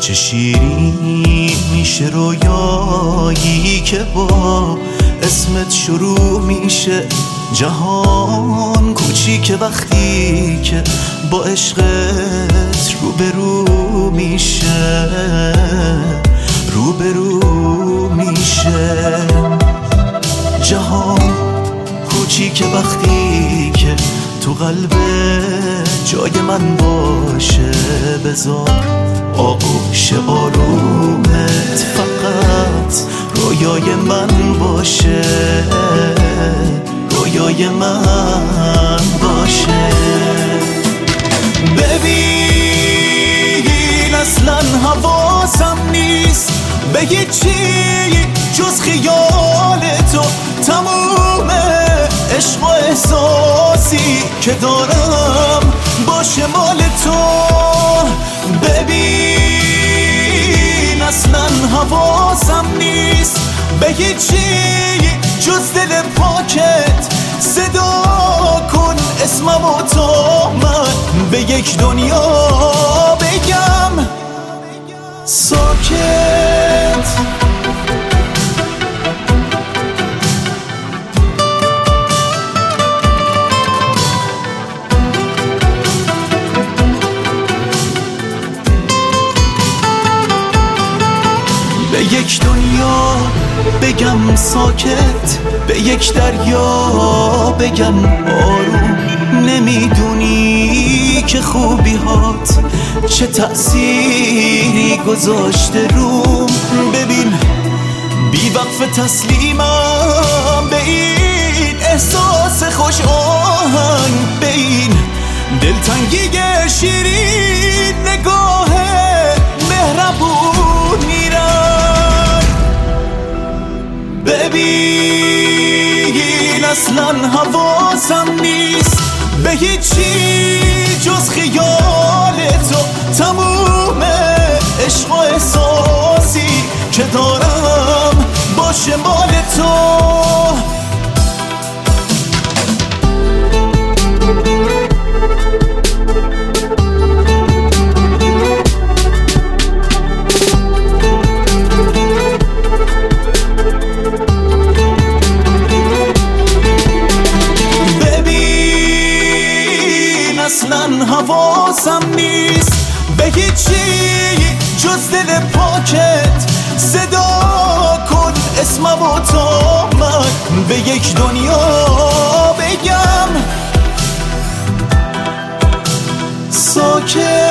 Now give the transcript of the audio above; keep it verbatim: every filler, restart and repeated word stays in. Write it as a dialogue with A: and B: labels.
A: چه شیرین میشه رویایی که با اسمت شروع میشه. جهان کوچیکه وقتی که با عشقت روبرو میشه، روبرو میشه. جهان کوچیکه وقتی که تو قلب جای من باشه. بذار آغوش آرومت فقط رویای من باشه، رویای من باشه. ببین اصلا حواسم نیست به هیچی جز خیال تو. تموم عشق و احساسی که دارم باشه مال تو. ببین اصلا حواسم نیست به هیچی جز دل پاکت. صدا کن اسمم و تو من به یک دنیا بگم ساکت. به یک دنیا بگم ساکت، به یک دریا بگم آروم. نمیدونی که خوبی هات چه تأثیری گذاشته روم. ببین بی وقف تسلیمم به این احساس خوش آهنگ، به این دلتنگی شیرین نگاه مهربون میرن. ببین اصلا حواسم نیست به هیچی جز خیال تو. تموم عشق و احساسی که دارم باشه مال تو. اصلا حواسم نیست به هیچی جز دل پاکت. صدا کن اسمم و تو من به یک دنیا بگم ساکت.